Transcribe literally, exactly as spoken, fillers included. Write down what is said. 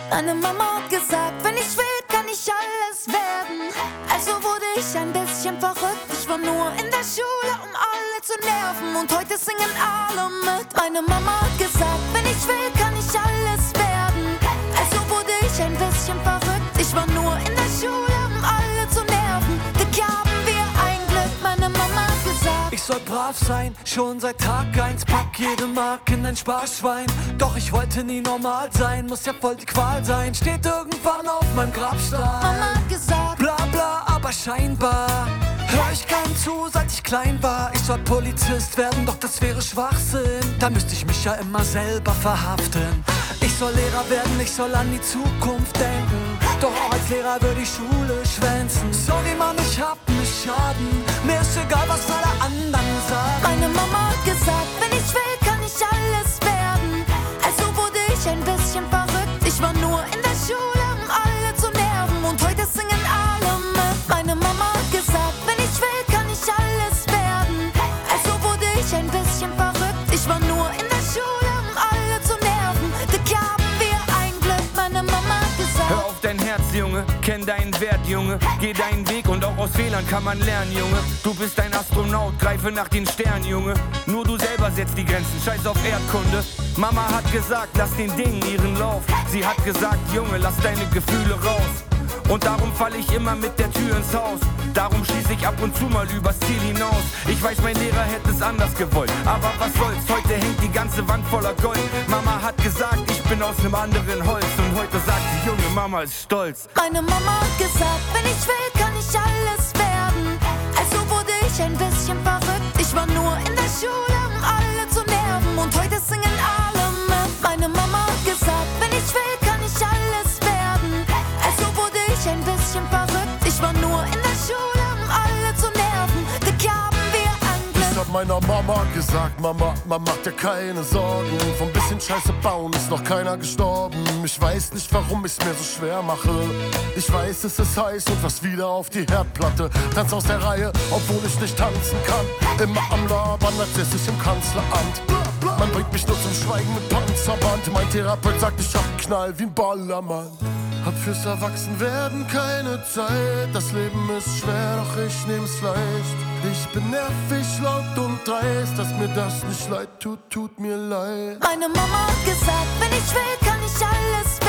Meine Mama hat gesagt, wenn ich will, kann ich alles werden. Also wurde ich ein bisschen verrückt. Ich war nur in der Schule, um alle zu nerven. Und heute singen alle mit. Meine Mama hat gesagt, wenn ich will, kann ich alles werden. Also wurde ich ein bisschen verrückt. Ich war nur in der Schule, um alle zu nerven. Dick haben wir ein Glück, meine Mama hat gesagt. Ich soll brav sein, schon seit Tag eins. Pack jede Mark in ein Sparschwein. Doch ich wollte nie normal sein, muss ja voll die Qual sein. Steht irgendwann auf meinem Grabstein. Mama hat gesagt, bla bla, aber scheinbar hör ich gern zu, seit ich klein war. Ich soll Polizist werden, doch das wäre Schwachsinn. Da müsste ich mich ja immer selber verhaften. Ich soll Lehrer werden, ich soll an die Zukunft denken. Doch auch als Lehrer würde ich Schule schwänzen. Sorry Mann, ich hab nicht Schaden. Mir ist egal, was alle anderen sagen. meine Mama hat gesagt, wenn ich will, kann ich alles werden. Also wurde ich ein bisschen verrückt. Ich war nur in der Schule, um alle zu nerven. Und heute singen alle mit. Meine Mama hat gesagt, wenn ich will, kann ich alles werden. Also wurde ich ein bisschen verrückt. Ich war nur in der Schule, um alle zu nerven. Dick haben wir ein Glück, meine Mama hat gesagt. Hör auf dein Herz, Junge, kenn deinen Wert, Junge. Geh deinen Weg und auch aus Fehlern kann man lernen, Junge. Du bist ein Astronaut, greife nach den Sternen, Junge. Nur du selber setzt die Grenzen, scheiß auf Erdkunde. Mama hat gesagt, lass den Dingen ihren Lauf. Sie hat gesagt, Junge, lass deine Gefühle raus. Und darum fall ich immer mit der Tür ins Haus. Darum schieß ich ab und zu mal übers Ziel hinaus. Ich weiß, mein Lehrer hätte es anders gewollt. Aber was soll's, heute hängt die ganze Wand voller Gold. Mama hat gesagt, ich bin aus nem anderen Holz. Und heute sagt die Junge, Mama ist stolz. Meine Mama hat gesagt, wenn ich will, kann ich alles werden. Also wurde ich ein bisschen verrückt. Ich war nur in der Schule, um alle zu nerven. Und heute singen alle mit. Meine Mama hat gesagt, wenn ich will, kann ich alles werden. Also wurde ich ein bisschen verrückt. Ich war nur in der Schule, um alle zu nerven. Dick haben wir ein Ich Glück. hab meiner Mama gesagt, Mama, man macht dir keine Sorgen. Vom bisschen Scheiße bauen ist noch keiner gestorben. Ich weiß nicht, warum ich's mir so schwer mache. Ich weiß, es ist heiß und was wieder auf die Herdplatte. Tanz aus der Reihe, obwohl ich nicht tanzen kann. Immer am Labern, als säß ich im Kanzleramt. Man bringt mich nur zum Schweigen mit Panzerband. Mein Therapeut sagt, ich hab einen Knall wie ein Ballermann. Hab fürs Erwachsenwerden keine Zeit. Das Leben ist schwer, doch ich nehm's leicht. Ich bin nervig, laut und dreist. Dass mir das nicht leid tut, tut mir leid. Meine Mama hat gesagt, wenn ich will, kann ich alles